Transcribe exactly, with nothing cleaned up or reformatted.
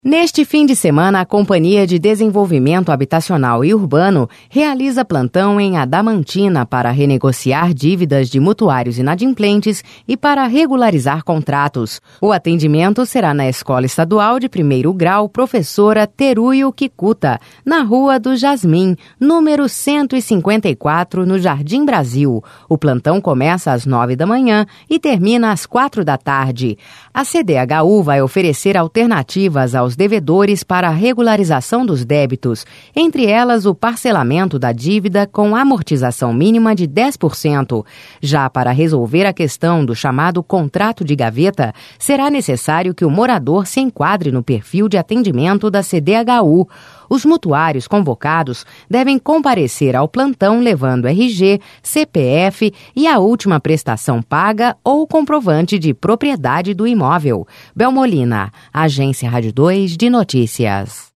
Neste fim de semana, a Companhia de Desenvolvimento Habitacional e Urbano realiza plantão em Adamantina para renegociar dívidas de mutuários inadimplentes e para regularizar contratos. O atendimento será na Escola Estadual de Primeiro Grau Professora Teruyo Kikuta, na Rua do Jasmim, número cento e cinquenta e quatro, no Jardim Brasil. O plantão começa às nove da manhã e termina às quatro da tarde. A C D H U vai oferecer alternativas aos devedores para a regularização dos débitos, entre elas o parcelamento da dívida com amortização mínima de dez por cento. Já para resolver a questão do chamado contrato de gaveta, será necessário que o morador se enquadre no perfil de atendimento da C D H U. Os mutuários convocados devem comparecer ao plantão levando R G, C P F e a última prestação paga ou comprovante de propriedade do imóvel. Belmolina, Agência Rádio dois de Notícias.